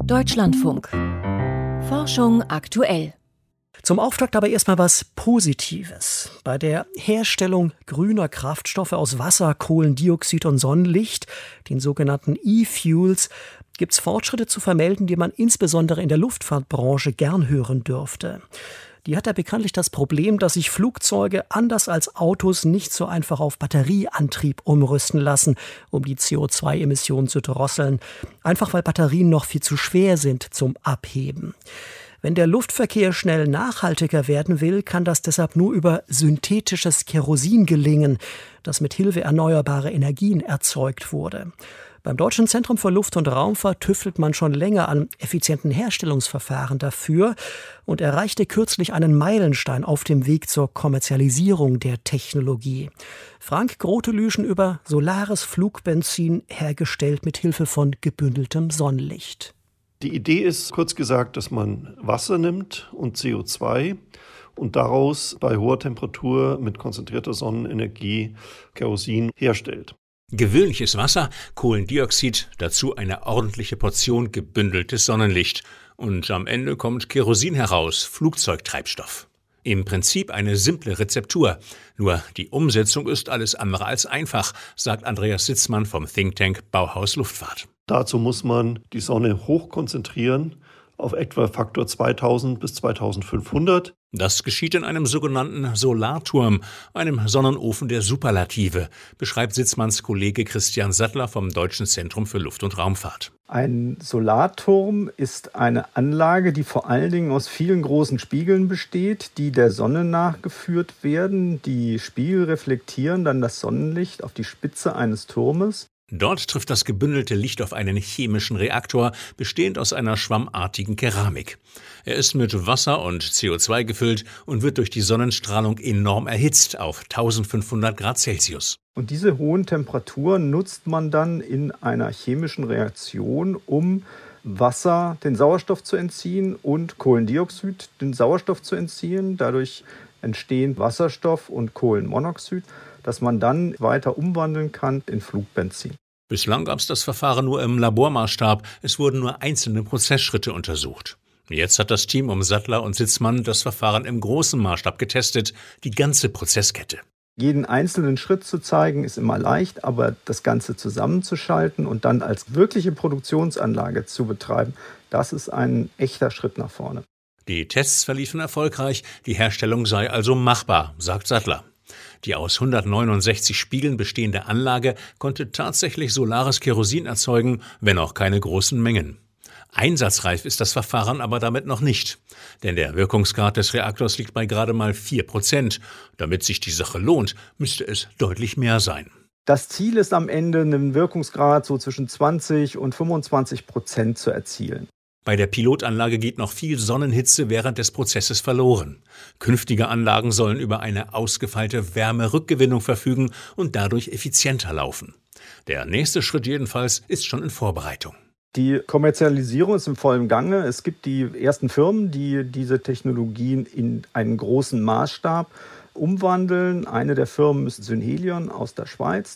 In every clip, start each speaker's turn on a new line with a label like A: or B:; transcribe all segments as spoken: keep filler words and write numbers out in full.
A: Deutschlandfunk. Forschung aktuell.
B: Zum Auftakt aber erstmal was Positives. Bei der Herstellung grüner Kraftstoffe aus Wasser, Kohlendioxid und Sonnenlicht, den sogenannten E-Fuels, gibt es Fortschritte zu vermelden, die man insbesondere in der Luftfahrtbranche gern hören dürfte. Die hat ja bekanntlich das Problem, dass sich Flugzeuge anders als Autos nicht so einfach auf Batterieantrieb umrüsten lassen, um die C O zwei Emissionen zu drosseln. Einfach weil Batterien noch viel zu schwer sind zum Abheben. Wenn der Luftverkehr schnell nachhaltiger werden will, kann das deshalb nur über synthetisches Kerosin gelingen, das mit Hilfe erneuerbarer Energien erzeugt wurde. Beim Deutschen Zentrum für Luft- und Raumfahrt tüftelt man schon länger an effizienten Herstellungsverfahren dafür und erreichte kürzlich einen Meilenstein auf dem Weg zur Kommerzialisierung der Technologie. Frank Grotelüschen über solares Flugbenzin, hergestellt mit Hilfe von gebündeltem Sonnenlicht.
C: Die Idee ist, kurz gesagt, dass man Wasser nimmt und C O zwei und daraus bei hoher Temperatur mit konzentrierter Sonnenenergie Kerosin herstellt.
D: Gewöhnliches Wasser, Kohlendioxid, dazu eine ordentliche Portion gebündeltes Sonnenlicht. Und am Ende kommt Kerosin heraus, Flugzeugtreibstoff. Im Prinzip eine simple Rezeptur. Nur die Umsetzung ist alles andere als einfach, sagt Andreas Sitzmann vom Think Tank Bauhaus Luftfahrt.
C: Dazu muss man die Sonne hochkonzentrieren auf etwa Faktor zweitausend bis zweitausendfünfhundert.
D: Das geschieht in einem sogenannten Solarturm, einem Sonnenofen der Superlative, beschreibt Sitzmanns Kollege Christian Sattler vom Deutschen Zentrum für Luft- und Raumfahrt.
E: Ein Solarturm ist eine Anlage, die vor allen Dingen aus vielen großen Spiegeln besteht, die der Sonne nachgeführt werden. Die Spiegel reflektieren dann das Sonnenlicht auf die Spitze eines Turmes.
D: Dort trifft das gebündelte Licht auf einen chemischen Reaktor, bestehend aus einer schwammartigen Keramik. Er ist mit Wasser und C O zwei gefüllt und wird durch die Sonnenstrahlung enorm erhitzt auf eintausendfünfhundert Grad Celsius.
E: Und diese hohen Temperaturen nutzt man dann in einer chemischen Reaktion, um Wasser den Sauerstoff zu entziehen und Kohlendioxid den Sauerstoff zu entziehen. Dadurch entstehen Wasserstoff und Kohlenmonoxid, das man dann weiter umwandeln kann in Flugbenzin.
D: Bislang gab es das Verfahren nur im Labormaßstab. Es wurden nur einzelne Prozessschritte untersucht. Jetzt hat das Team um Sattler und Sitzmann das Verfahren im großen Maßstab getestet, die ganze Prozesskette.
E: Jeden einzelnen Schritt zu zeigen ist immer leicht, aber das Ganze zusammenzuschalten und dann als wirkliche Produktionsanlage zu betreiben, das ist ein echter Schritt nach vorne.
D: Die Tests verliefen erfolgreich, die Herstellung sei also machbar, sagt Sattler. Die aus hundertneunundsechzig Spiegeln bestehende Anlage konnte tatsächlich solares Kerosin erzeugen, wenn auch keine großen Mengen. Einsatzreif ist das Verfahren aber damit noch nicht, denn der Wirkungsgrad des Reaktors liegt bei gerade mal vier Prozent. Damit sich die Sache lohnt, müsste es deutlich mehr sein.
E: Das Ziel ist am Ende, einen Wirkungsgrad so zwischen zwanzig und fünfundzwanzig Prozent zu erzielen.
D: Bei der Pilotanlage geht noch viel Sonnenhitze während des Prozesses verloren. Künftige Anlagen sollen über eine ausgefeilte Wärmerückgewinnung verfügen und dadurch effizienter laufen. Der nächste Schritt jedenfalls ist schon in Vorbereitung.
E: Die Kommerzialisierung ist im vollen Gange. Es gibt die ersten Firmen, die diese Technologien in einen großen Maßstab umwandeln. Eine der Firmen ist Synhelion aus der Schweiz.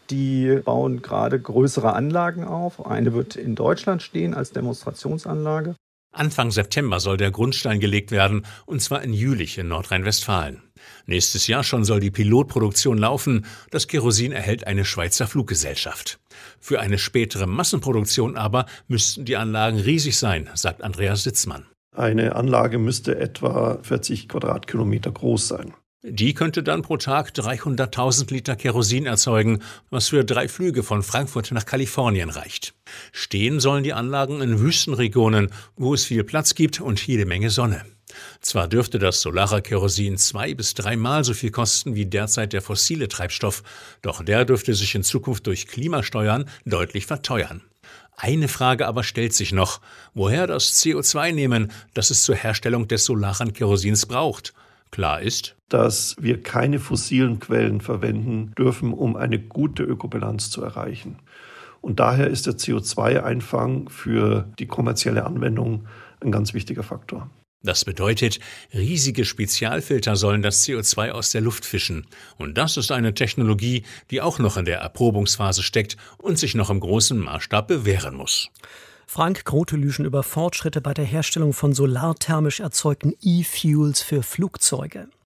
E: Die bauen gerade größere Anlagen auf. Eine wird in Deutschland stehen als Demonstrationsanlage.
D: Anfang September soll der Grundstein gelegt werden, und zwar in Jülich in Nordrhein-Westfalen. Nächstes Jahr schon soll die Pilotproduktion laufen. Das Kerosin erhält eine Schweizer Fluggesellschaft. Für eine spätere Massenproduktion aber müssten die Anlagen riesig sein, sagt Andreas Sitzmann.
C: Eine Anlage müsste etwa vierzig Quadratkilometer groß sein.
D: Die könnte dann pro Tag dreihunderttausend Liter Kerosin erzeugen, was für drei Flüge von Frankfurt nach Kalifornien reicht. Stehen sollen die Anlagen in Wüstenregionen, wo es viel Platz gibt und jede Menge Sonne. Zwar dürfte das solare Kerosin zwei- bis dreimal so viel kosten wie derzeit der fossile Treibstoff, doch der dürfte sich in Zukunft durch Klimasteuern deutlich verteuern. Eine Frage aber stellt sich noch: Woher das C O zwei nehmen, das es zur Herstellung des solaren Kerosins braucht? Klar ist,
C: dass wir keine fossilen Quellen verwenden dürfen, um eine gute Ökobilanz zu erreichen. Und daher ist der C O zwei Einfang für die kommerzielle Anwendung ein ganz wichtiger Faktor.
D: Das bedeutet, riesige Spezialfilter sollen das C O zwei aus der Luft fischen. Und das ist eine Technologie, die auch noch in der Erprobungsphase steckt und sich noch im großen Maßstab bewähren muss.
B: Frank Grotelüschen über Fortschritte bei der Herstellung von solarthermisch erzeugten E-Fuels für Flugzeuge.